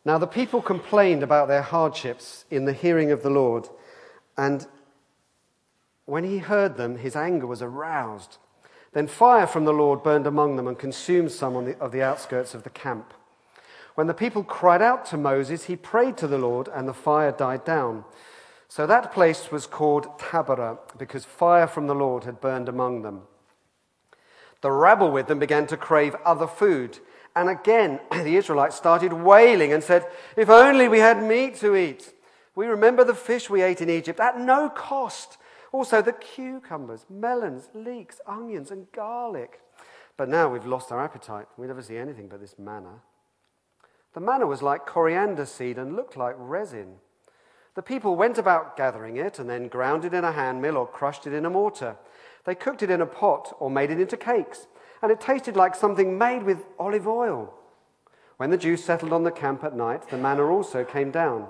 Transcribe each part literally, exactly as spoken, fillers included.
Now the people complained about their hardships in the hearing of the Lord, and when he heard them, his anger was aroused. Then fire from the Lord burned among them and consumed some on the, of the outskirts of the camp. When the people cried out to Moses, he prayed to the Lord, and the fire died down. So that place was called Taberah, because fire from the Lord had burned among them. The rabble with them began to crave other food. And again, the Israelites started wailing and said, "If only we had meat to eat. We remember the fish we ate in Egypt at no cost. Also the cucumbers, melons, leeks, onions, and garlic. But now we've lost our appetite. We never see anything but this manna." The manna was like coriander seed and looked like resin. The people went about gathering it and then ground it in a hand mill or crushed it in a mortar. They cooked it in a pot or made it into cakes, and it tasted like something made with olive oil. When the Jews settled on the camp at night, the manna also came down.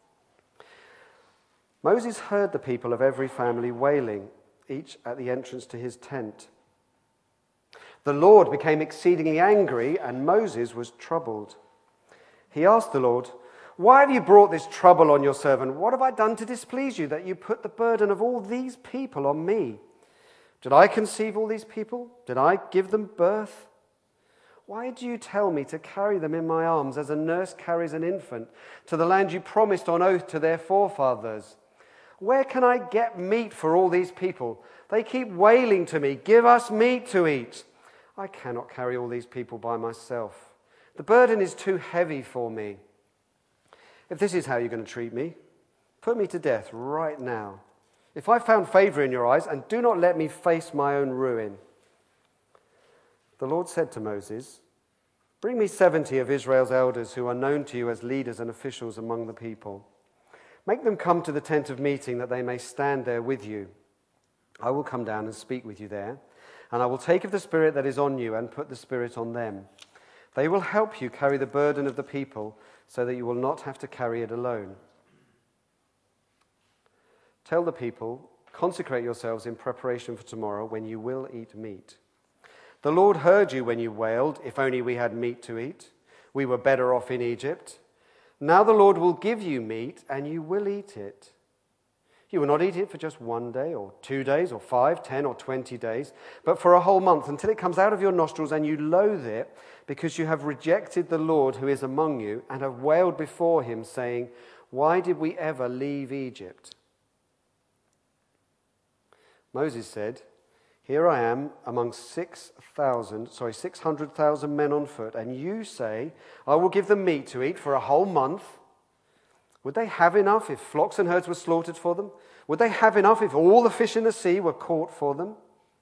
Moses heard the people of every family wailing, each at the entrance to his tent. The Lord became exceedingly angry, and Moses was troubled. He asked the Lord, "Why have you brought this trouble on your servant? What have I done to displease you, that you put the burden of all these people on me? Did I conceive all these people? Did I give them birth? Why do you tell me to carry them in my arms as a nurse carries an infant to the land you promised on oath to their forefathers? Where can I get meat for all these people? They keep wailing to me, 'Give us meat to eat.' I cannot carry all these people by myself. The burden is too heavy for me. If this is how you're going to treat me, put me to death right now. If I found favor in your eyes, and do not let me face my own ruin." The Lord said to Moses, "Bring me seventy of Israel's elders who are known to you as leaders and officials among the people. Make them come to the tent of meeting that they may stand there with you. I will come down and speak with you there, and I will take of the Spirit that is on you and put the Spirit on them. They will help you carry the burden of the people so that you will not have to carry it alone. Tell the people, consecrate yourselves in preparation for tomorrow when you will eat meat. The Lord heard you when you wailed, 'If only we had meat to eat. We were better off in Egypt.' Now the Lord will give you meat, and you will eat it. You will not eat it for just one day, or two days, or five, ten, or twenty days, but for a whole month, until it comes out of your nostrils and you loathe it, because you have rejected the Lord who is among you, and have wailed before him, saying, 'Why did we ever leave Egypt?'" Moses said, "Here I am among six thousand, sorry, six hundred thousand men on foot, and you say, 'I will give them meat to eat for a whole month.' Would they have enough if flocks and herds were slaughtered for them? Would they have enough if all the fish in the sea were caught for them?"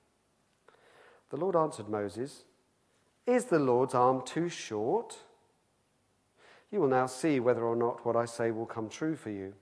The Lord answered Moses, "Is the Lord's arm too short? You will now see whether or not what I say will come true for you."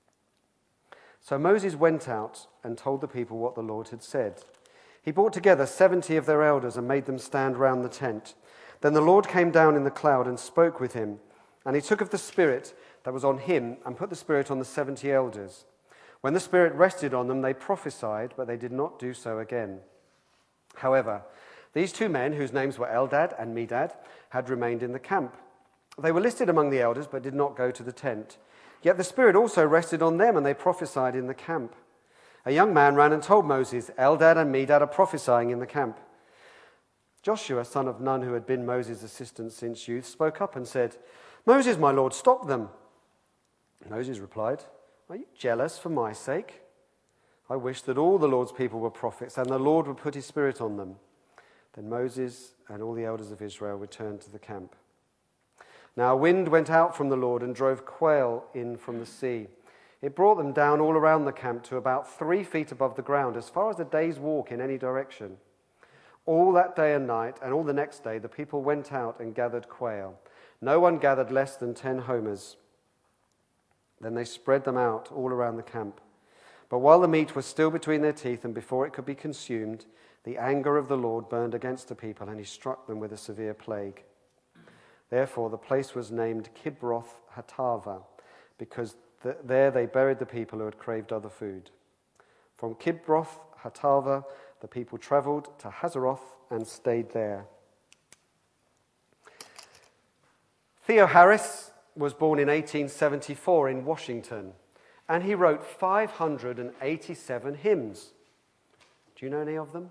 So Moses went out and told the people what the Lord had said. He brought together seventy of their elders and made them stand round the tent. Then the Lord came down in the cloud and spoke with him, and he took of the Spirit that was on him and put the Spirit on the seventy elders. When the Spirit rested on them, they prophesied, but they did not do so again. However, these two men, whose names were Eldad and Medad, had remained in the camp. They were listed among the elders, but did not go to the tent. Yet the Spirit also rested on them, and they prophesied in the camp. A young man ran and told Moses, "Eldad and Medad are prophesying in the camp." Joshua, son of Nun, who had been Moses' assistant since youth, spoke up and said, "Moses, my lord, stop them." Moses replied, "Are you jealous for my sake? I wish that all the Lord's people were prophets, and the Lord would put his Spirit on them." Then Moses and all the elders of Israel returned to the camp. Now a wind went out from the Lord and drove quail in from the sea. It brought them down all around the camp to about three feet above the ground, as far as a day's walk in any direction. All that day and night, and all the next day, the people went out and gathered quail. No one gathered less than ten homers. Then they spread them out all around the camp. But while the meat was still between their teeth, and before it could be consumed, the anger of the Lord burned against the people, and he struck them with a severe plague. Therefore the place was named Kibroth Hattaavah, because th- there they buried the people who had craved other food. From Kibroth Hattaavah, the people travelled to Hazeroth and stayed there. Theo Harris was born in eighteen seventy-four in Washington, and he wrote five hundred eighty-seven hymns. Do you know any of them?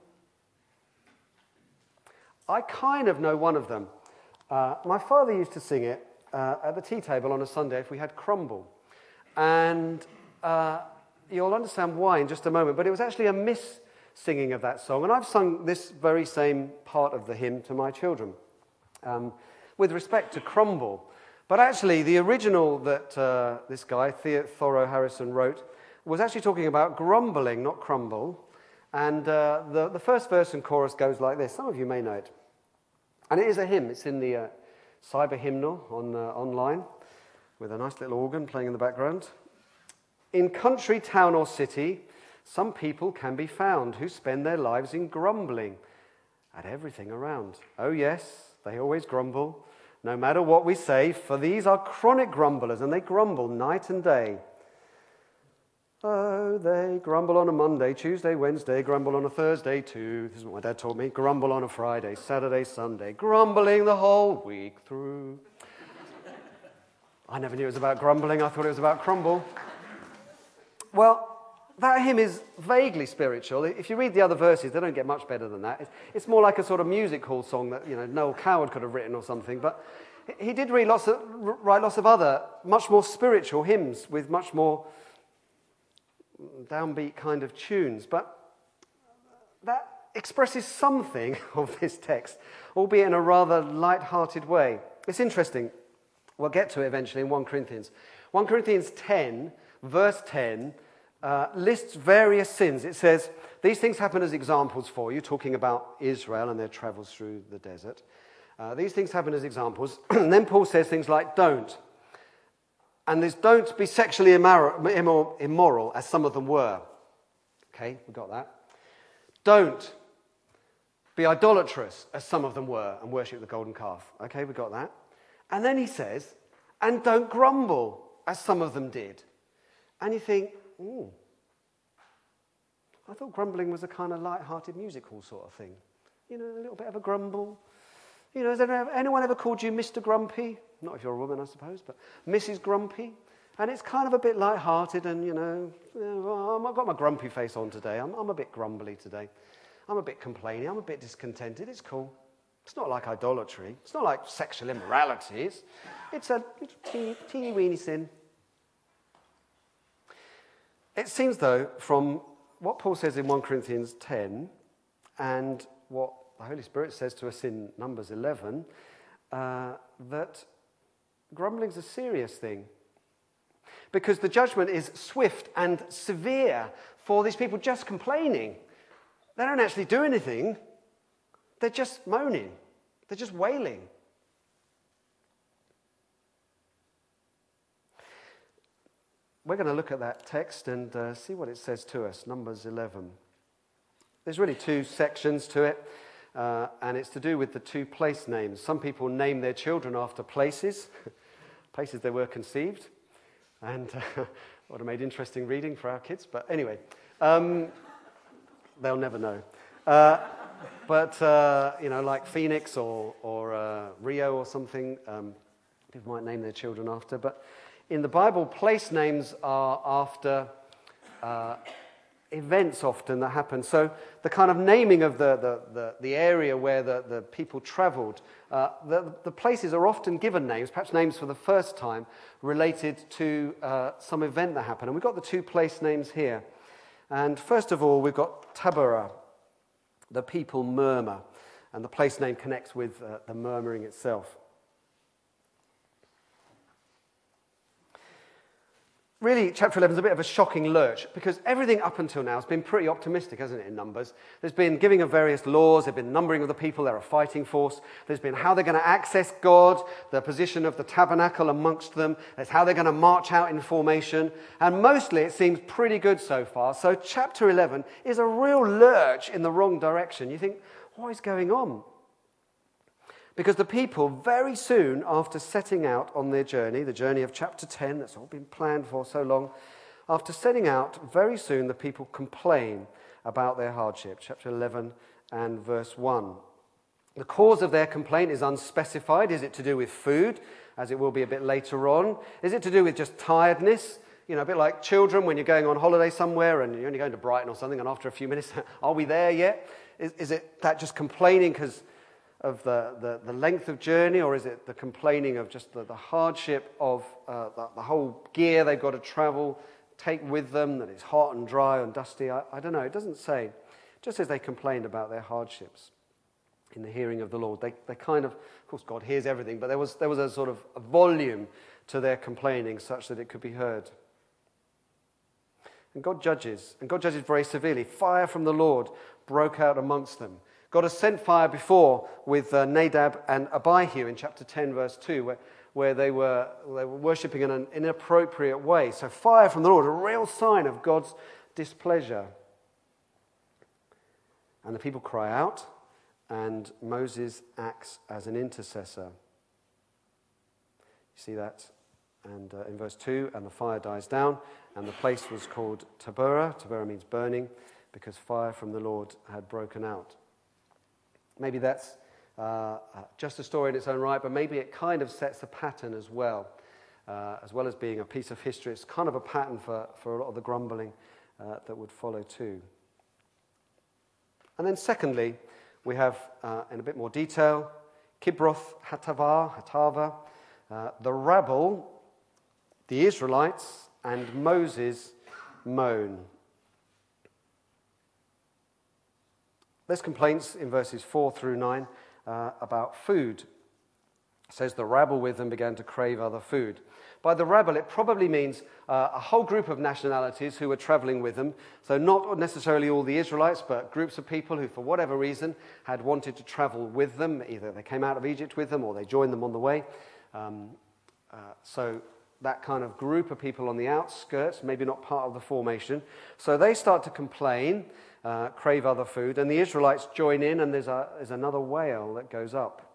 I kind of know one of them. Uh, my father used to sing it uh, at the tea table on a Sunday if we had crumble. And uh, you'll understand why in just a moment, but it was actually a miss-singing of that song. And I've sung this very same part of the hymn to my children um, with respect to crumble. But actually, the original that uh, this guy, Thoreau Harrison, wrote was actually talking about grumbling, not crumble. And uh, the, the first verse and chorus goes like this. Some of you may know it. And it is a hymn. It's in the uh, Cyber Hymnal on, uh, online with a nice little organ playing in the background. In country, town or city, some people can be found who spend their lives in grumbling at everything around. Oh yes, they always grumble, no matter what we say, for these are chronic grumblers, and they grumble night and day. Oh, they grumble on a Monday, Tuesday, Wednesday, grumble on a Thursday too. This is what my dad taught me. Grumble on a Friday, Saturday, Sunday, grumbling the whole week through. I never knew it was about grumbling. I thought it was about crumble. Well, that hymn is vaguely spiritual. If you read the other verses, they don't get much better than that. It's, it's more like a sort of music hall song that, you know, Noel Coward could have written or something. But he did read lots of, write lots of other, much more spiritual hymns with much more downbeat kind of tunes. But that expresses something of this text, albeit in a rather light-hearted way. It's interesting. We'll get to it eventually in First Corinthians. First Corinthians ten, verse ten, uh, lists various sins. It says, these things happen as examples for you, talking about Israel and their travels through the desert. Uh, these things happen as examples. And then Paul says things like, don't. And this, don't be sexually immoral, immoral, as some of them were. Okay, we got that. Don't be idolatrous, as some of them were, and worship the golden calf. Okay, we got that. And then he says, and don't grumble, as some of them did. And you think, ooh, I thought grumbling was a kind of light-hearted music hall sort of thing. You know, a little bit of a grumble. You know, has anyone ever called you Mister Grumpy? Not if you're a woman, I suppose, but Missus Grumpy. And it's kind of a bit light-hearted and, you know, you know I've got my grumpy face on today. I'm, I'm a bit grumbly today. I'm a bit complaining. I'm a bit discontented. It's cool. It's not like idolatry. It's not like sexual immorality. It's, it's a teeny, teeny weeny sin. It seems, though, from what Paul says in First Corinthians ten and what the Holy Spirit says to us in Numbers eleven, uh, that grumbling's a serious thing. Because the judgment is swift and severe for these people just complaining. They don't actually do anything. They're just moaning. They're just wailing. We're going to look at that text and uh, see what it says to us, Numbers eleven. There's really two sections to it, uh, and it's to do with the two place names. Some people name their children after places, places they were conceived, and uh, would have made interesting reading for our kids, but anyway, um, they'll never know. Uh, but, uh, you know, like Phoenix or, or uh, Rio or something, um, people might name their children after, but in the Bible, place names are after uh, events often that happen. So the kind of naming of the, the, the, the area where the, the people travelled, uh, the, the places are often given names, perhaps names for the first time, related to uh, some event that happened. And we've got the two place names here. And first of all, we've got Taberah, the people murmur. And the place name connects with uh, the murmuring itself. Really, chapter eleven is a bit of a shocking lurch because everything up until now has been pretty optimistic, hasn't it, in Numbers? There's been giving of various laws, there's been numbering of the people, they're a fighting force. There's been how they're going to access God, the position of the tabernacle amongst them. There's how they're going to march out in formation. And mostly it seems pretty good so far. So chapter eleven is a real lurch in the wrong direction. You think, what is going on? Because the people, very soon after setting out on their journey, the journey of chapter ten, that's all been planned for so long, after setting out, very soon the people complain about their hardship. Chapter eleven and verse one. The cause of their complaint is unspecified. Is it to do with food? as it will be a bit later on? Is it to do with just tiredness? You know, a bit like children when you're going on holiday somewhere and you're only going to Brighton or something, and after a few minutes, are we there yet? Is, is it that just complaining because of the, the, the length of journey, or is it the complaining of just the, the hardship of uh, the, the whole gear they've got to travel, take with them, that it's hot and dry and dusty? I, I don't know. It doesn't say. Just as they complained about their hardships in the hearing of the Lord. They, they kind of, of course, God hears everything, but there was, there was a sort of a volume to their complaining such that it could be heard. And God judges, and God judges very severely. Fire from the Lord broke out amongst them. God has sent fire before with uh, Nadab and Abihu in chapter ten, verse two, where, where they were they were worshipping in an inappropriate way. So fire from the Lord, a real sign of God's displeasure. And the people cry out, and Moses acts as an intercessor. You see that? And uh, in verse two, and the fire dies down, and the place was called Taberah. Taberah means burning, because fire from the Lord had broken out. Maybe that's uh, just a story in its own right, but maybe it kind of sets a pattern as well. Uh, as well as being a piece of history, it's kind of a pattern for, for a lot of the grumbling uh, that would follow too. And then secondly, we have, uh, in a bit more detail, Kibroth Hattaavah, Hattaavah, uh, the rabble, the Israelites, and Moses moan. There's complaints in verses four through nine uh, about food. It says the rabble with them began to crave other food. By the rabble, it probably means uh, a whole group of nationalities who were traveling with them. So not necessarily all the Israelites, but groups of people who, for whatever reason, had wanted to travel with them. Either they came out of Egypt with them or they joined them on the way. Um, uh, so that kind of group of people on the outskirts, maybe not part of the formation. So they start to complain, uh, crave other food, and the Israelites join in, and there's, a, there's another wail that goes up.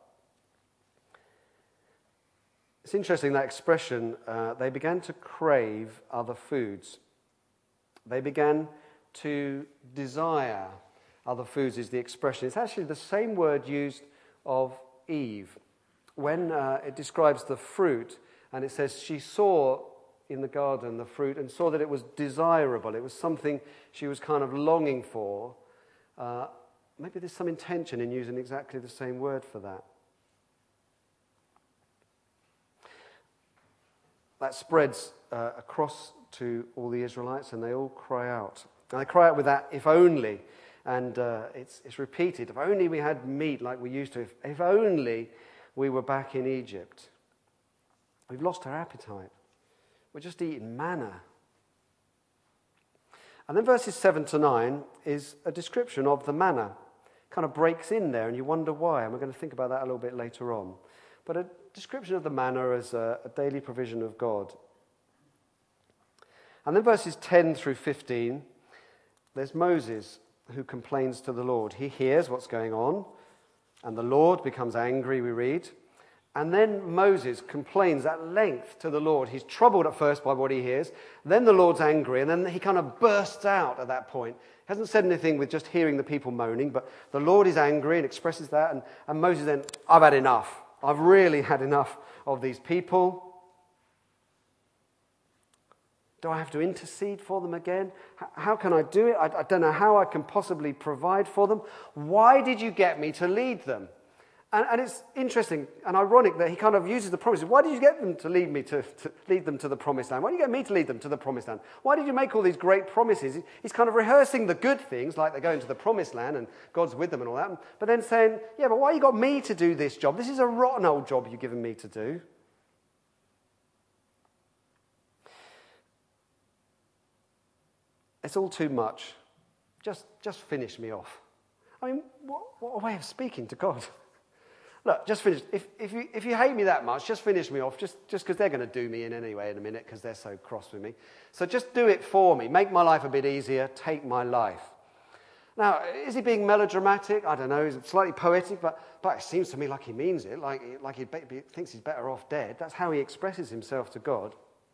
It's interesting, that expression, uh, they began to crave other foods. They began to desire other foods is the expression. It's actually the same word used of Eve. When uh, it describes the fruit, and it says she saw in the garden the fruit and saw that it was desirable. It was something she was kind of longing for. Uh, maybe there's some intention in using exactly the same word for that. That spreads uh, across to all the Israelites, and they all cry out. And they cry out with that, if only, and uh, it's, it's repeated, if only we had meat like we used to, if, if only we were back in Egypt. We've lost our appetite. We're just eating manna. And then verses seven to nine is a description of the manna. Kind of breaks in there, and you wonder why, and we're going to think about that a little bit later on. But a description of the manna as a, a daily provision of God. And then verses ten through fifteen, there's Moses who complains to the Lord. He hears what's going on, and the Lord becomes angry, we read. And then Moses complains at length to the Lord. He's troubled at first by what he hears. Then the Lord's angry, and then he kind of bursts out at that point. He hasn't said anything with just hearing the people moaning, but the Lord is angry and expresses that. And, and Moses then, I've had enough. I've really had enough of these people. Do I have to intercede for them again? How can I do it? I, I don't know how I can possibly provide for them. Why did you get me to lead them? And, and it's interesting and ironic that he kind of uses the promises. Why did you get them to lead me to, to lead them to the promised land? Why did you get me to lead them to the promised land? Why did you make all these great promises? He's kind of rehearsing the good things, like they're going to the promised land and God's with them and all that. But then saying, yeah, but why you got me to do this job? This is a rotten old job you've given me to do. It's all too much. Just, just finish me off. I mean, what, what a way of speaking to God. Look, just finish. If, if, you, if you hate me that much, just finish me off, just just because they're going to do me in anyway in a minute because they're so cross with me. So just do it for me. Make my life a bit easier. Take my life. Now, is he being melodramatic? I don't know. He's slightly poetic, but, but it seems to me like he means it, like, like he be, thinks he's better off dead. That's how he expresses himself to God.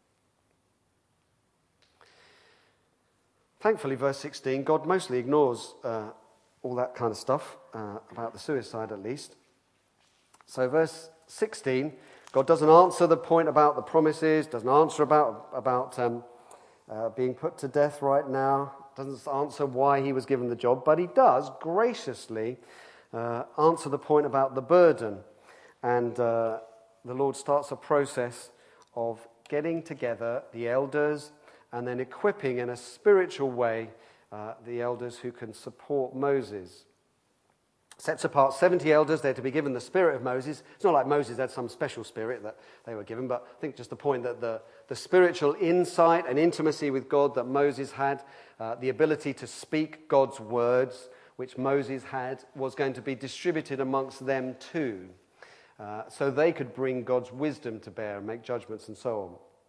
Thankfully, verse sixteen, God mostly ignores uh, all that kind of stuff, uh, about the suicide at least. So verse sixteen, God doesn't answer the point about the promises, doesn't answer about, about um, uh, being put to death right now, doesn't answer why he was given the job, but he does graciously uh, answer the point about the burden. And uh, the Lord starts a process of getting together the elders and then equipping in a spiritual way uh, the elders who can support Moses. Sets apart seventy elders. They're to be given the spirit of Moses. It's not like Moses had some special spirit that they were given, but I think just the point that the, the spiritual insight and intimacy with God that Moses had, uh, the ability to speak God's words, which Moses had, was going to be distributed amongst them too. Uh, so they could bring God's wisdom to bear and make judgments and so on.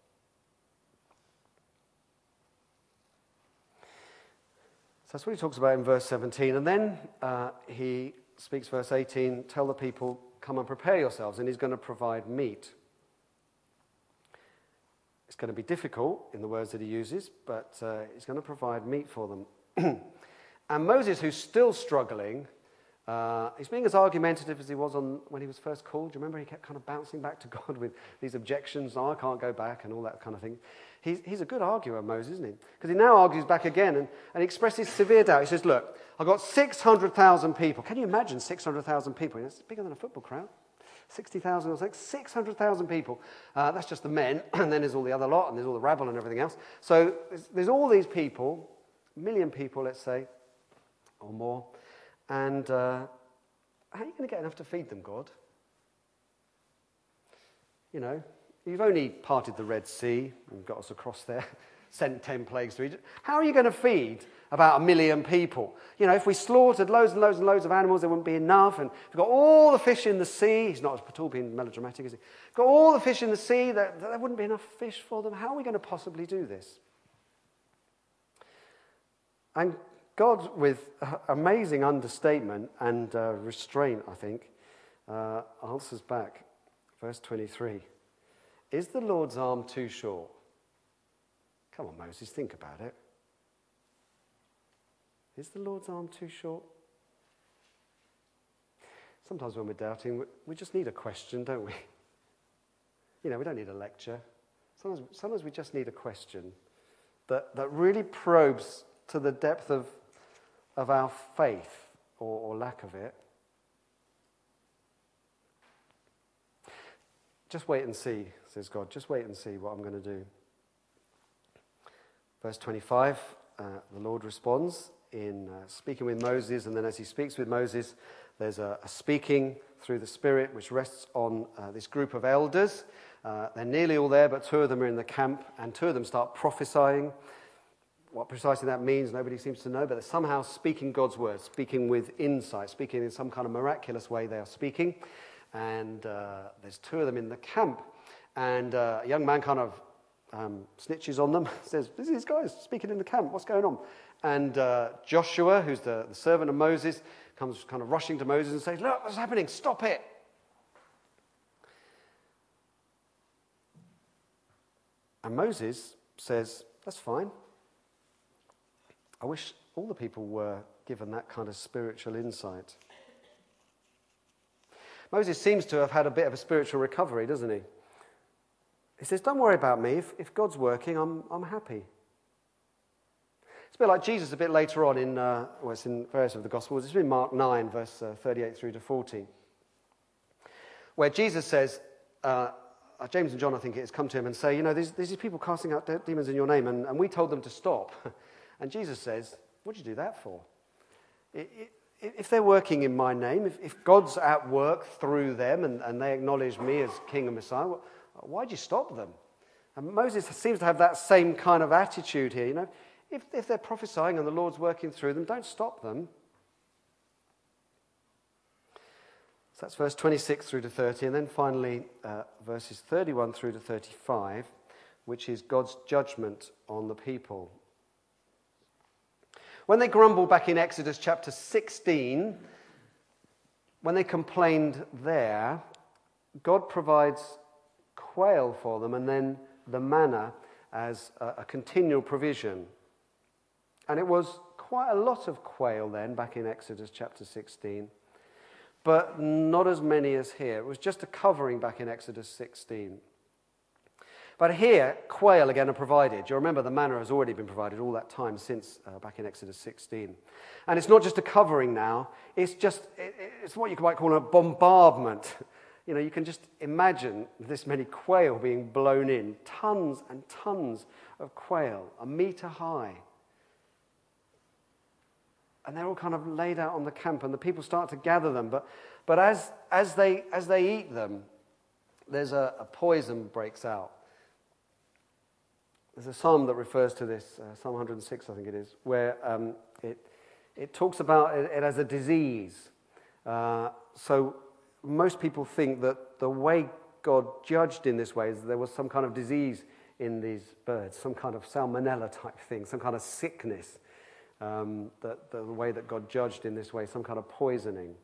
So that's what he talks about in verse seventeen. And then uh, he speaks, verse eighteen, tell the people, come and prepare yourselves, and he's going to provide meat. It's going to be difficult in the words that he uses, but uh, he's going to provide meat for them. And Moses, who's still struggling, uh, he's being as argumentative as he was on when he was first called. Do you remember he kept kind of bouncing back to God with these objections, oh, I can't go back, and all that kind of thing. He's, he's a good arguer, Moses, isn't he? Because he now argues back again and, and he expresses severe doubt. He says, look, I've got six hundred thousand people. Can you imagine six hundred thousand people? It's bigger than a football crowd. sixty thousand or something, six hundred thousand people. Uh, that's just the men, and then there's all the other lot, and there's all the rabble and everything else. So there's, there's all these people, a million people, let's say, or more. And uh, how are you going to get enough to feed them, God? You know, you've only parted the Red Sea and got us across there, sent ten plagues to Egypt. How are you going to feed about a million people? You know, if we slaughtered loads and loads and loads of animals, there wouldn't be enough. And we've got all the fish in the sea. He's not at all being melodramatic, is he? We've got all the fish in the sea. There, there wouldn't be enough fish for them. How are we going to possibly do this? And God, with amazing understatement and uh, restraint, I think, uh, answers back. Verse twenty-three. Is the Lord's arm too short? Come on, Moses, think about it. Is the Lord's arm too short? Sometimes when we're doubting, we just need a question, don't we? You know, we don't need a lecture. Sometimes, sometimes we just need a question that, that really probes to the depth of, of our faith or, or lack of it. Just wait and see, says God. Just wait and see what I'm going to do. Verse twenty-five, uh, the Lord responds in uh, speaking with Moses, and then as he speaks with Moses, there's a, a speaking through the Spirit which rests on uh, this group of elders. Uh, they're nearly all there, but two of them are in the camp, and two of them start prophesying. What precisely that means, nobody seems to know, but they're somehow speaking God's words, speaking with insight, speaking in some kind of miraculous way they are speaking. And uh, there's two of them in the camp. And uh, a young man kind of um, snitches on them, says, "This is these guys speaking in the camp, what's going on?" And uh, Joshua, who's the, the servant of Moses, comes kind of rushing to Moses and says, "Look, what's happening? Stop it." And Moses says, "That's fine. I wish all the people were given that kind of spiritual insight." Moses seems to have had a bit of a spiritual recovery, doesn't he? He says, "Don't worry about me. If, if God's working, I'm, I'm happy." It's a bit like Jesus a bit later on in, uh, well, it's in various of the Gospels. It's in Mark nine, verse uh, thirty-eight through to forty, where Jesus says, uh, James and John, I think it is, come to him and say, you know, there's, there's these people casting out de- demons in your name, and, and we told them to stop. And Jesus says, what did you do that for? It, it, If they're working in my name, if, if God's at work through them and, and they acknowledge me as King and Messiah, well, why'd you stop them? And Moses seems to have that same kind of attitude here. You know, if, if they're prophesying and the Lord's working through them, don't stop them. So that's verse twenty-six through to thirty. And then finally, uh, verses thirty-one through to thirty-five, which is God's judgment on the people. When they grumbled back in Exodus chapter sixteen, when they complained there, God provides quail for them and then the manna as a, a continual provision. And it was quite a lot of quail then back in Exodus chapter sixteen. but not as many as here. It was just a covering back in Exodus sixteen. But here, quail again are provided. You remember the manna has already been provided all that time since uh, back in Exodus sixteen. And it's not just a covering now, it's just, it, it's what you might call a bombardment. You know, you can just imagine this many quail being blown in. Tons and tons of quail, a meter high. And they're all kind of laid out on the camp, and the people start to gather them. But, but as, as, they, as they eat them, there's a, a poison breaks out. There's a psalm that refers to this, uh, Psalm one hundred six, I think it is, where um, it, it talks about it, it as a disease. Uh, so most people think that the way God judged in this way is there was some kind of disease in these birds, some kind of salmonella type thing, some kind of sickness, um, that the way that God judged in this way, some kind of poisoning.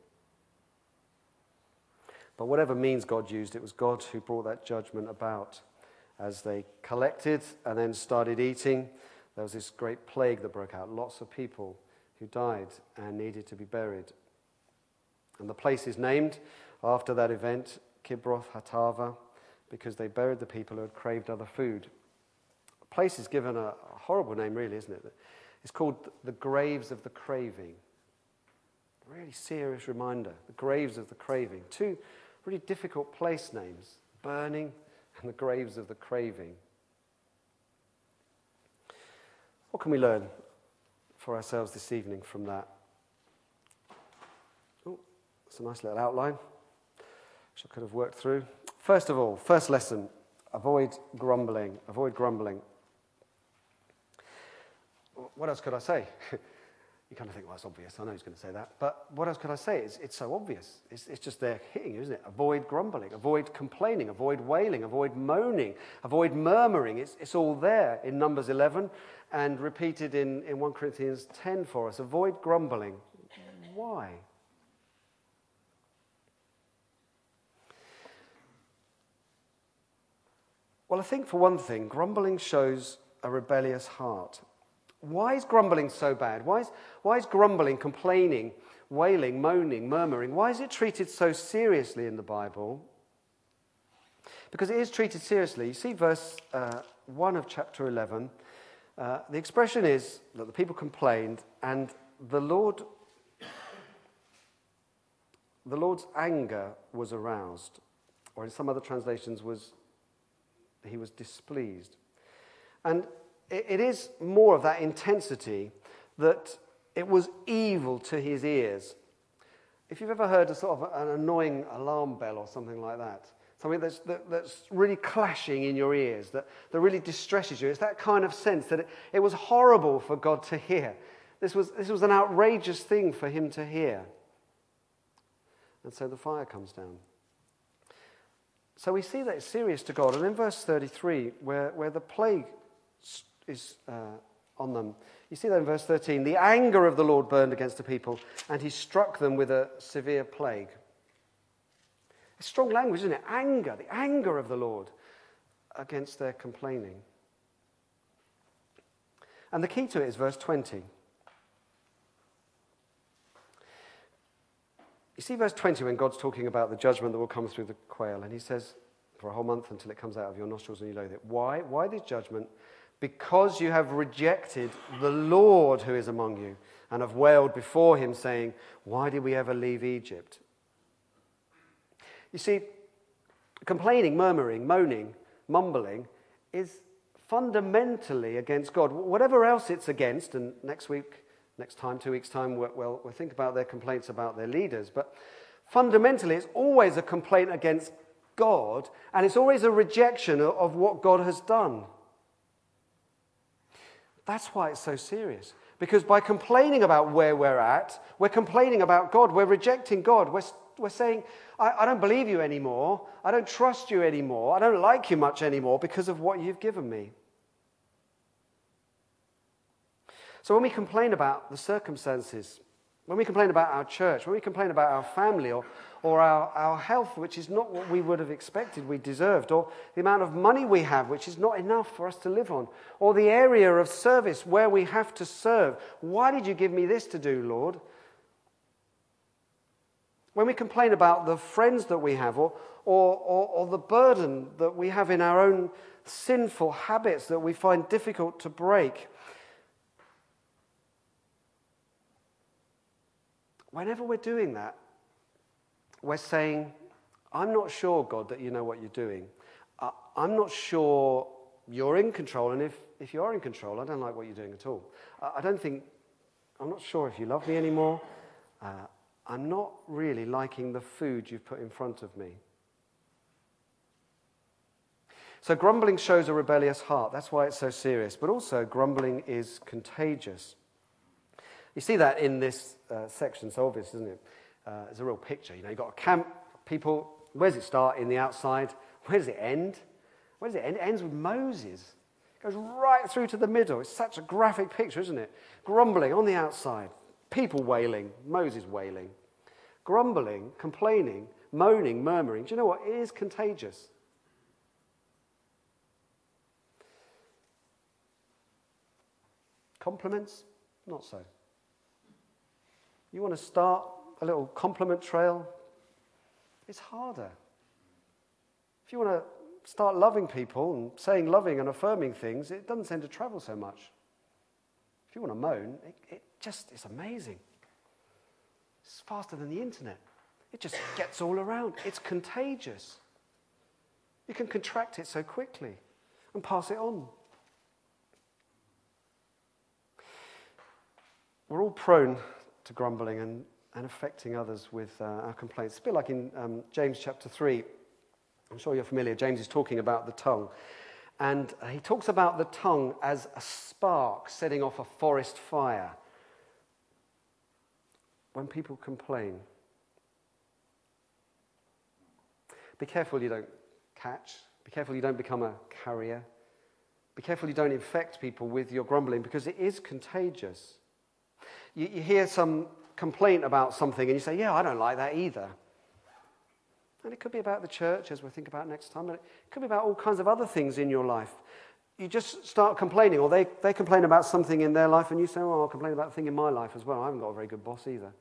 But whatever means God used, it was God who brought that judgment about. As they collected and then started eating, there was this great plague that broke out. Lots of people who died and needed to be buried. And the place is named after that event, Kibroth Hattaavah, because they buried the people who had craved other food. The place is given a horrible name, really, isn't it? It's called the Graves of the Craving. A really serious reminder, the Graves of the Craving. Two really difficult place names, burning and the graves of the craving. What can we learn for ourselves this evening from that? Oh, that's a nice little outline, which I could have worked through. First of all, first lesson, avoid grumbling. Avoid grumbling. What else could I say? You kind of think, well, it's obvious. I know he's going to say that. But what else could I say? It's, it's so obvious. It's, it's just there hitting you, isn't it? Avoid grumbling, avoid complaining, avoid wailing, avoid moaning, avoid murmuring. It's, it's all there in Numbers eleven and repeated in, in First Corinthians ten for us. Avoid grumbling. Why? Well, I think for one thing, grumbling shows a rebellious heart. Why is grumbling so bad? Why is, why is grumbling, complaining, wailing, moaning, murmuring, why is it treated so seriously in the Bible? Because it is treated seriously. You see verse uh, one of chapter eleven. Uh, the expression is that the people complained and the Lord, the Lord's anger was aroused. Or in some other translations was, he was displeased. And it is more of that intensity that it was evil to his ears. If you've ever heard a sort of an annoying alarm bell or something like that, something that's, that, that's really clashing in your ears, that, that really distresses you, it's that kind of sense that it, it was horrible for God to hear. This was, this was an outrageous thing for him to hear. And so the fire comes down. So we see that it's serious to God. And in verse thirty-three, where, where the plague is uh, on them. You see that in verse thirteen. The anger of the Lord burned against the people, and he struck them with a severe plague. It's strong language, isn't it? Anger, the anger of the Lord against their complaining. And the key to it is verse twenty. You see verse twenty when God's talking about the judgment that will come through the quail, and he says, for a whole month until it comes out of your nostrils and you loathe it. Why? Why this judgment? Because you have rejected the Lord who is among you and have wailed before him, saying, why did we ever leave Egypt? You see, complaining, murmuring, moaning, mumbling is fundamentally against God. Whatever else it's against, and next week, next time, two weeks' time, we'll, we'll, we'll think about their complaints about their leaders, but fundamentally it's always a complaint against God, and it's always a rejection of, of what God has done. That's why it's so serious. Because by complaining about where we're at, we're complaining about God. We're rejecting God. We're, we're saying, I, I don't believe you anymore. I don't trust you anymore. I don't like you much anymore because of what you've given me. So when we complain about the circumstances, when we complain about our church, when we complain about our family or, or our, our health, which is not what we would have expected we deserved, or the amount of money we have, which is not enough for us to live on, or the area of service where we have to serve. Why did you give me this to do, Lord? When we complain about the friends that we have, or, or, or, or the burden that we have in our own sinful habits that we find difficult to break, whenever we're doing that, we're saying, I'm not sure, God, that you know what you're doing. Uh, I'm not sure you're in control, and if, if you are in control, I don't like what you're doing at all. Uh, I don't think, I'm not sure if you love me anymore. Uh, I'm not really liking the food you've put in front of me. So grumbling shows a rebellious heart. That's why it's so serious. But also, grumbling is contagious. You see that in this uh, section. It's obvious, isn't it? Uh, it's a real picture. You know, you've got a camp, people. Where does it start? In the outside. Where does it end? Where does it end? It ends with Moses. It goes right through to the middle. It's such a graphic picture, isn't it? Grumbling on the outside. People wailing. Moses wailing. Grumbling, complaining, moaning, murmuring. Do you know what? It is contagious. Compliments? Not so. You want to start a little compliment trail? It's harder. If you want to start loving people and saying loving and affirming things, it doesn't tend to travel so much. If you want to moan, it, it just is amazing. It's faster than the internet. It just gets all around. It's contagious. You can contract it so quickly and pass it on. We're all prone to grumbling and, and affecting others with uh, our complaints. It's a bit like in um, James chapter three. I'm sure you're familiar. James is talking about the tongue. And he talks about the tongue as a spark setting off a forest fire. When people complain, be careful you don't catch. Be careful you don't become a carrier. Be careful you don't infect people with your grumbling, because it is contagious. You, you hear some complaint about something and you say, yeah, I don't like that either. And it could be about the church, as we'll think about next time, but it could be about all kinds of other things in your life. You just start complaining, or they, they complain about something in their life, and you say, oh, I'll complain about a thing in my life as well. I haven't got a very good boss either.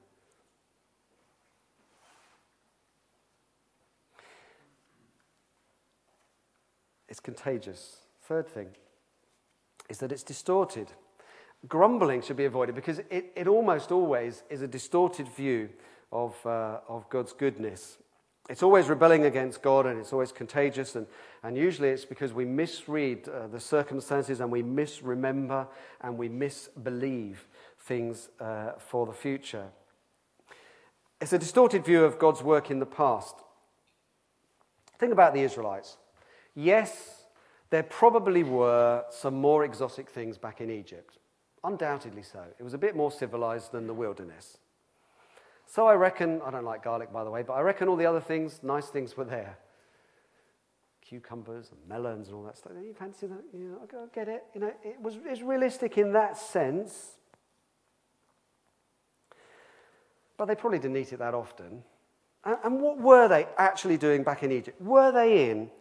It's contagious. Third thing is that it's distorted. Grumbling should be avoided because it, it almost always is a distorted view of, uh, of God's goodness. It's always rebelling against God, and it's always contagious, and, and usually it's because we misread uh, the circumstances, and we misremember, and we misbelieve things uh, for the future. It's a distorted view of God's work in the past. Think about the Israelites. Yes, there probably were some more exotic things back in Egypt. Undoubtedly so. It was a bit more civilized than the wilderness. So I reckon, I don't like garlic, by the way, but I reckon all the other things, nice things were there. Cucumbers and melons and all that stuff. You fancy that? You know, I get it. You know, it was it's realistic in that sense. But they probably didn't eat it that often. And, and what were they actually doing back in Egypt? Were they in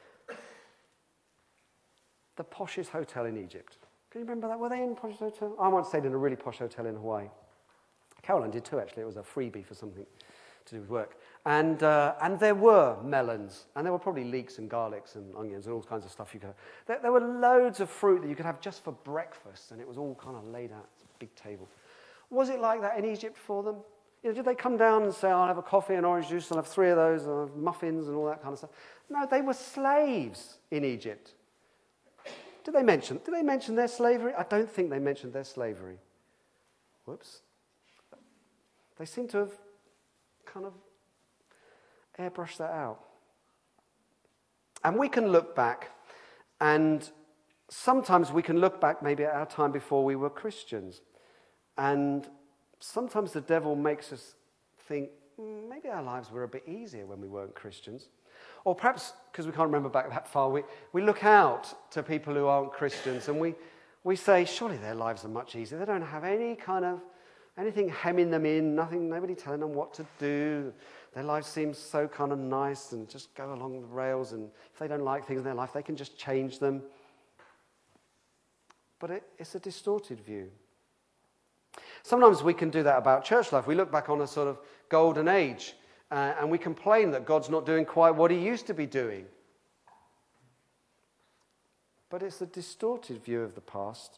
the poshest hotel in Egypt? Can you remember that? Were they in the poshest hotel? I once stayed in a really posh hotel in Hawaii. Caroline did too, actually. It was a freebie for something to do with work. And uh, and there were melons, and there were probably leeks and garlics and onions and all kinds of stuff you could. There, there were loads of fruit that you could have just for breakfast, and it was all kind of laid out. It's a big table. Was it like that in Egypt for them? You know, did they come down and say, I'll have a coffee and orange juice, I'll have three of those, I'll have muffins and all that kind of stuff? No, they were slaves in Egypt. Did they mention, did they mention their slavery? I don't think they mentioned their slavery. Whoops. They seem to have kind of airbrushed that out. And we can look back, and sometimes we can look back maybe at our time before we were Christians. And sometimes the devil makes us think, mm, maybe our lives were a bit easier when we weren't Christians. Or perhaps, because we can't remember back that far, we, we look out to people who aren't Christians and we, we say, surely their lives are much easier. They don't have any kind of, anything hemming them in, nothing, nobody telling them what to do. Their lives seem so kind of nice and just go along the rails, and if they don't like things in their life, they can just change them. But it, it's a distorted view. Sometimes we can do that about church life. We look back on a sort of golden age uh, and we complain that God's not doing quite what he used to be doing. But it's a distorted view of the past.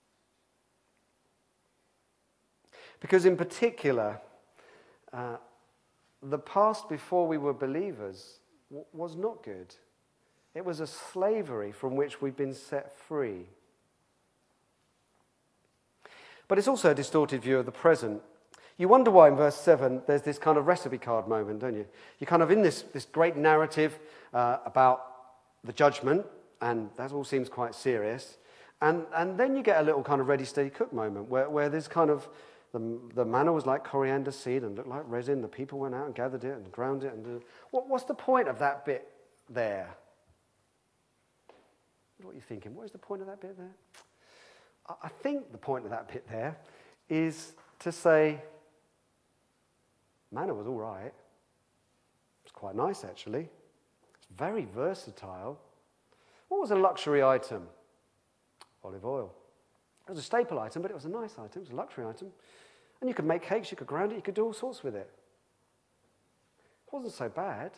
Because in particular, uh, the past before we were believers w- was not good. It was a slavery from which we've been set free. But it's also a distorted view of the present. You wonder why in verse seven there's this kind of recipe card moment, don't you? You're kind of in this, this great narrative uh, about the judgment, and that all seems quite serious. And and then you get a little kind of ready, steady, cook moment where, where there's kind of, the, the manna was like coriander seed and looked like resin. The people went out and gathered it and ground it. And uh, what, what's the point of that bit there? What are you thinking? What is the point of that bit there? I, I think the point of that bit there is to say, manna was all right. It's quite nice, actually. It's very versatile. What was a luxury item? Olive oil. It was a staple item, but it was a nice item. It was a luxury item. And you could make cakes, you could ground it, you could do all sorts with it. It wasn't so bad.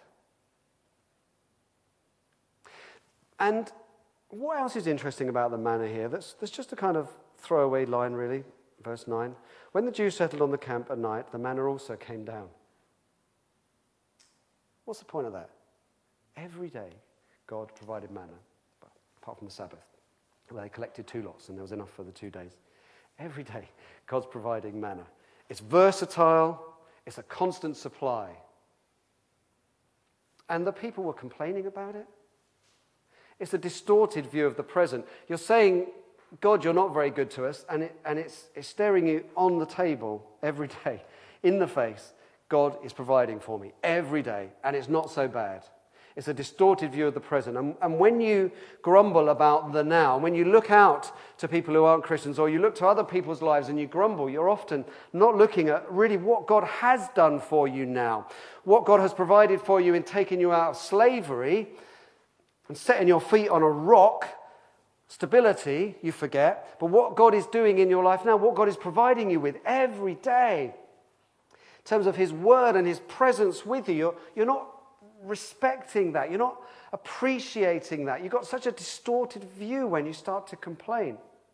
And what else is interesting about the manna here? That's, that's just a kind of throwaway line, really. Verse nine. When the Jews settled on the camp at night, the manna also came down. What's the point of that? Every day, God provided manna, apart from the Sabbath, where they collected two lots and there was enough for the two days. Every day, God's providing manna. It's versatile. It's a constant supply. And the people were complaining about it. It's a distorted view of the present. You're saying, God, you're not very good to us, and it, and it's, it's staring you on the table every day, in the face. God is providing for me every day, and it's not so bad. It's a distorted view of the present. And, and when you grumble about the now, when you look out to people who aren't Christians, or you look to other people's lives and you grumble, you're often not looking at really what God has done for you now, what God has provided for you in taking you out of slavery and setting your feet on a rock. Stability, you forget, but what God is doing in your life now, what God is providing you with every day, in terms of his word and his presence with you, you're, you're not respecting that. You're not appreciating that. You've got such a distorted view when you start to complain.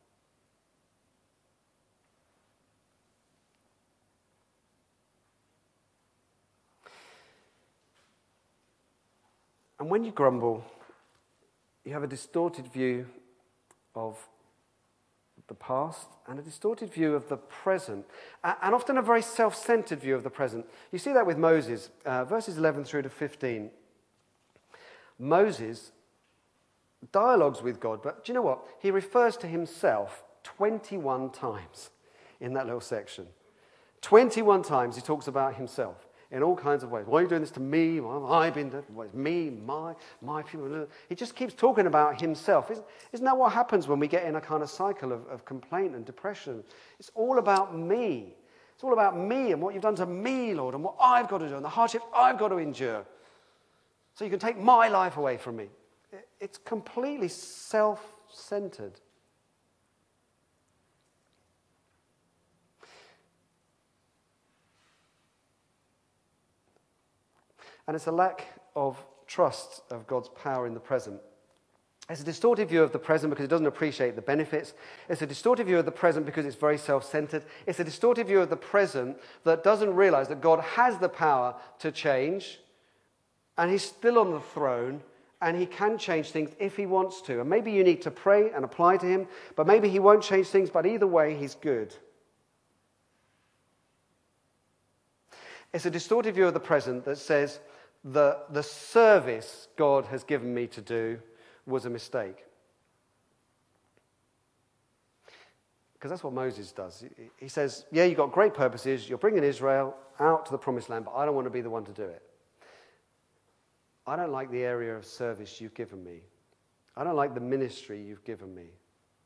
And when you grumble, you have a distorted view of the past and a distorted view of the present, and often a very self-centered view of the present. You see that with Moses, uh, verses eleven through to fifteen. Moses dialogues with God, but do you know what? He refers to himself twenty-one times in that little section. twenty-one times he talks about himself in all kinds of ways. Why are you doing this to me? Why have I been doing it? Me, my, my people. He just keeps talking about himself. Isn't, isn't that what happens when we get in a kind of cycle of, of complaint and depression? It's all about me. It's all about me and what you've done to me, Lord, and what I've got to do and the hardship I've got to endure. So you can take my life away from me. It's completely self-centered. And it's a lack of trust of God's power in the present. It's a distorted view of the present because it doesn't appreciate the benefits. It's a distorted view of the present because it's very self-centered. It's a distorted view of the present that doesn't realize that God has the power to change, and he's still on the throne, and he can change things if he wants to. And maybe you need to pray and apply to him, but maybe he won't change things, but either way, he's good. It's a distorted view of the present that says the, the service God has given me to do was a mistake. Because that's what Moses does. He says, yeah, you've got great purposes. You're bringing Israel out to the promised land, but I don't want to be the one to do it. I don't like the area of service you've given me. I don't like the ministry you've given me.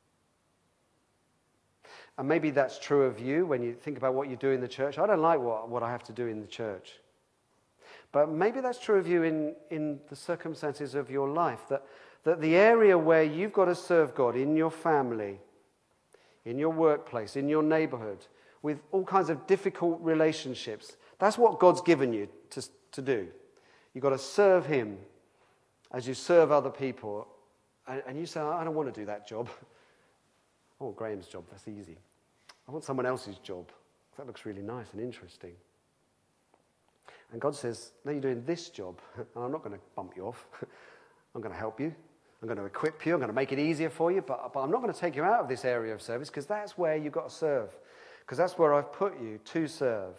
And maybe that's true of you when you think about what you do in the church. I don't like what, what I have to do in the church. But maybe that's true of you in, in the circumstances of your life, that, that the area where you've got to serve God in your family, in your workplace, in your neighborhood, with all kinds of difficult relationships, that's what God's given you to, to to do. You've got to serve him as you serve other people. And, and you say, I don't want to do that job. I want Graham's job. That's easy. I want someone else's job. That looks really nice and interesting. And God says, no, you're doing this job, and I'm not going to bump you off. I'm going to help you. I'm going to equip you. I'm going to make it easier for you, but, but I'm not going to take you out of this area of service, because that's where you've got to serve, because that's where I've put you to serve.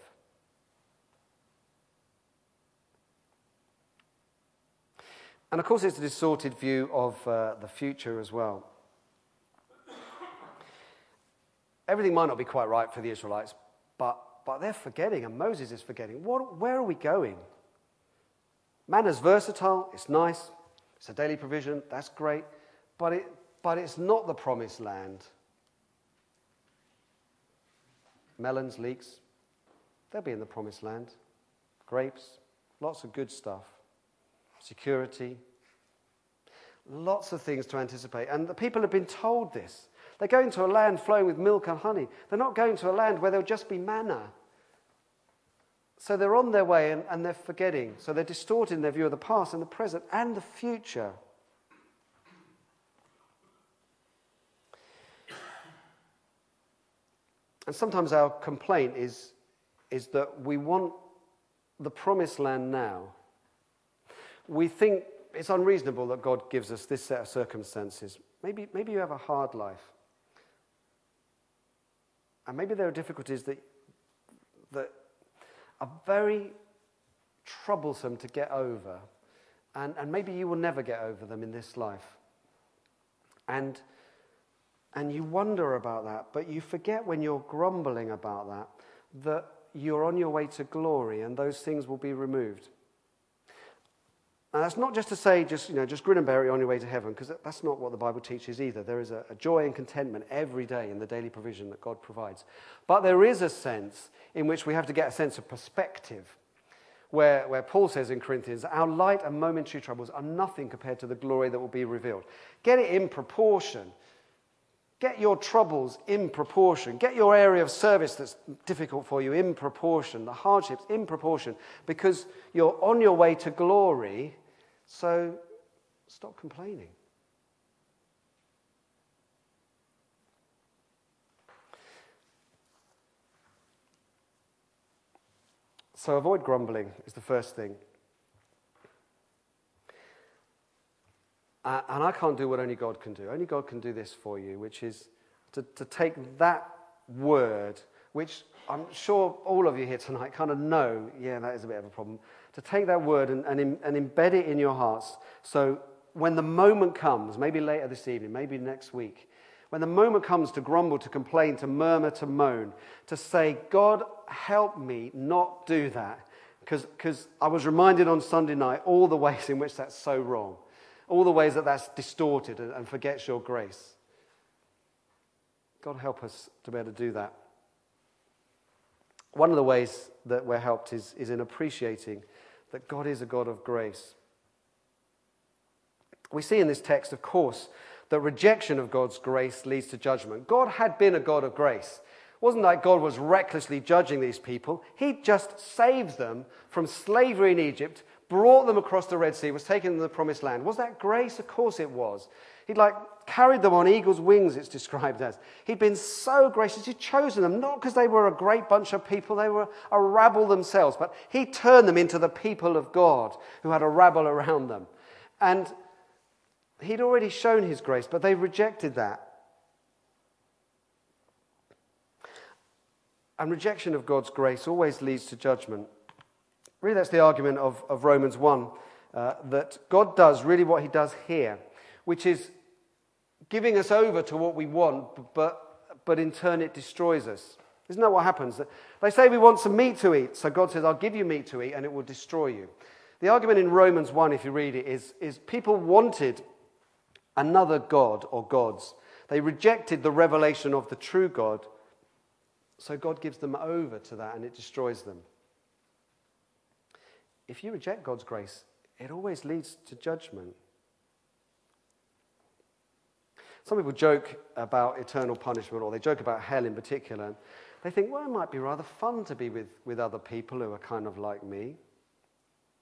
And of course, it's a distorted view of uh, the future as well. Everything might not be quite right for the Israelites, but, but they're forgetting, and Moses is forgetting. What, where are we going? Manna's versatile, it's nice, it's a daily provision, that's great, but, it, but it's not the promised land. Melons, leeks, they'll be in the promised land. Grapes, lots of good stuff. Security, lots of things to anticipate. And the people have been told this. They're going to a land flowing with milk and honey. They're not going to a land where there'll just be manna. So they're on their way and, and they're forgetting. So they're distorting their view of the past and the present and the future. And sometimes our complaint is, is that we want the promised land now. We think it's unreasonable that God gives us this set of circumstances. Maybe, maybe you have a hard life. And maybe there are difficulties that, that are very troublesome to get over. And, and maybe you will never get over them in this life. And, and you wonder about that, but you forget when you're grumbling about that, that you're on your way to glory and those things will be removed. And that's not just to say, just you know, just grin and bear it on your way to heaven, because that's not what the Bible teaches either. There is a, a joy and contentment every day in the daily provision that God provides. But there is a sense in which we have to get a sense of perspective, where, where Paul says in Corinthians, our light and momentary troubles are nothing compared to the glory that will be revealed. Get it in proportion. Get your troubles in proportion. Get your area of service that's difficult for you in proportion, the hardships in proportion, because you're on your way to glory, so stop complaining. So avoid grumbling is the first thing. Uh, and I can't do what only God can do. Only God can do this for you, which is to, to take that word, which I'm sure all of you here tonight kind of know, yeah, that is a bit of a problem, to take that word and, and, and embed it in your hearts. So when the moment comes, maybe later this evening, maybe next week, when the moment comes to grumble, to complain, to murmur, to moan, to say, God, help me not do that. Because I was reminded on Sunday night all the ways in which that's so wrong. All the ways that that's distorted and forgets your grace. God help us to be able to do that. One of the ways that we're helped is, is in appreciating that God is a God of grace. We see in this text, of course, that rejection of God's grace leads to judgment. God had been a God of grace. It wasn't like God was recklessly judging these people. He just saved them from slavery in Egypt, brought them across the Red Sea, was taken them to the promised land. Was that grace? Of course it was. He'd like carried them on eagle's wings, it's described as. He'd been so gracious. He'd chosen them, not because they were a great bunch of people, they were a rabble themselves, but he turned them into the people of God who had a rabble around them. And he'd already shown his grace, but they rejected that. And rejection of God's grace always leads to judgment. Really, that's the argument of, of Romans one, uh, that God does really what he does here, which is giving us over to what we want, but, but in turn it destroys us. Isn't that what happens? They say we want some meat to eat, so God says, I'll give you meat to eat, and it will destroy you. The argument in Romans one, if you read it, is, is people wanted another God or gods. They rejected the revelation of the true God, so God gives them over to that, and it destroys them. If you reject God's grace, it always leads to judgment. Some people joke about eternal punishment, or they joke about hell in particular. And they think, well, it might be rather fun to be with, with other people who are kind of like me.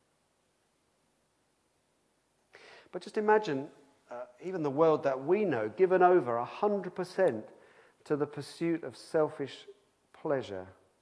But just imagine uh, even the world that we know given over one hundred percent to the pursuit of selfish pleasure.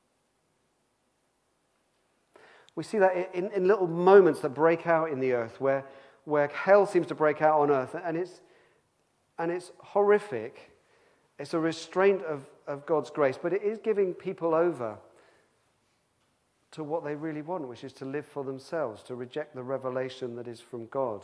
We see that in, in little moments that break out in the earth where, where hell seems to break out on earth, and it's, and it's horrific. It's a restraint of, of God's grace, but it is giving people over to what they really want, which is to live for themselves, to reject the revelation that is from God.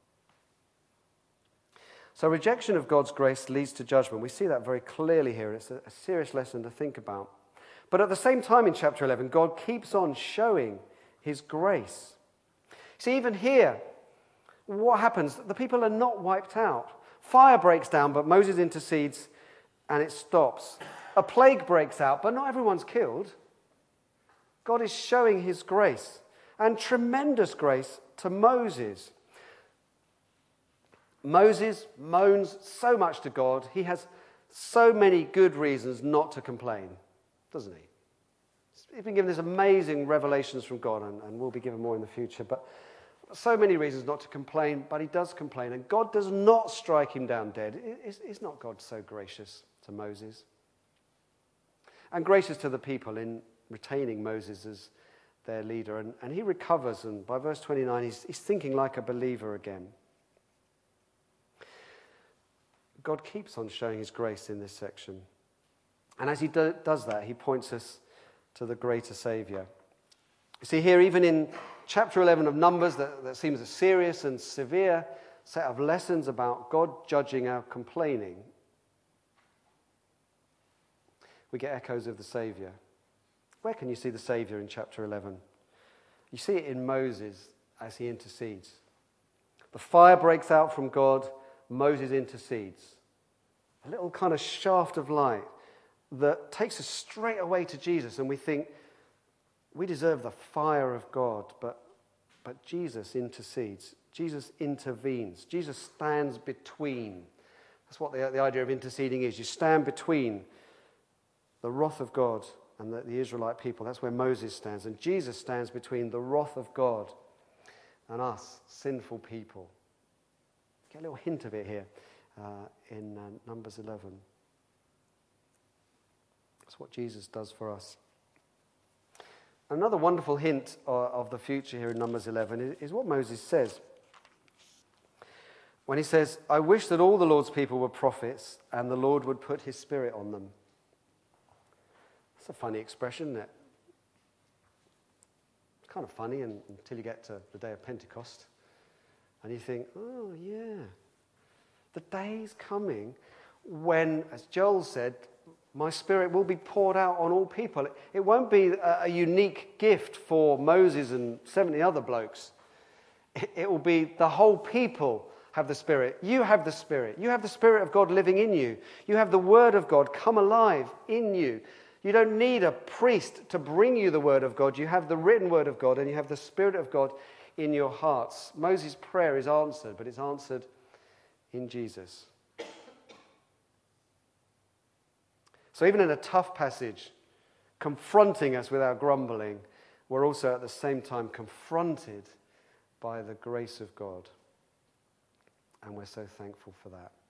So rejection of God's grace leads to judgment. We see that very clearly here. It's a, a serious lesson to think about. But at the same time in chapter eleven, God keeps on showing his grace. See, even here, what happens? The people are not wiped out. Fire breaks down, but Moses intercedes and it stops. A plague breaks out, but not everyone's killed. God is showing his grace, and tremendous grace to Moses. Moses moans so much to God. He has so many good reasons not to complain, doesn't he? He's been given these amazing revelations from God, and, and will be given more in the future, but so many reasons not to complain, but he does complain, and God does not strike him down dead. Is, is not God so gracious to Moses? And gracious to the people in retaining Moses as their leader. And, and he recovers, and by verse twenty-nine, he's, he's thinking like a believer again. God keeps on showing his grace in this section. And as he do, does that, he points us to the greater Saviour. You see here, even in chapter eleven of Numbers, that, that seems a serious and severe set of lessons about God judging our complaining, we get echoes of the Saviour. Where can you see the Saviour in chapter eleven? You see it in Moses as he intercedes. The fire breaks out from God, Moses intercedes. A little kind of shaft of light that takes us straight away to Jesus, and we think, we deserve the fire of God, but, but Jesus intercedes. Jesus intervenes. Jesus stands between. That's what the, the idea of interceding is. You stand between the wrath of God and the, the Israelite people. That's where Moses stands. And Jesus stands between the wrath of God and us, sinful people. Get a little hint of it here uh, in uh, Numbers eleven. That's what Jesus does for us. Another wonderful hint of, of the future here in Numbers eleven is, is what Moses says. When he says, I wish that all the Lord's people were prophets and the Lord would put his spirit on them. It's a funny expression, isn't it? It's kind of funny and, until you get to the day of Pentecost. And you think, oh, yeah. The day's coming when, as Joel said, my spirit will be poured out on all people. It, it won't be a, a unique gift for Moses and seventy other blokes. It, it will be the whole people have the Spirit. You have the Spirit. You have the Spirit of God living in you. You have the Word of God come alive in you. You don't need a priest to bring you the Word of God. You have the written Word of God, and you have the Spirit of God in your hearts. Moses' prayer is answered, but it's answered in Jesus. So even in a tough passage, confronting us with our grumbling, we're also at the same time confronted by the grace of God. And we're so thankful for that.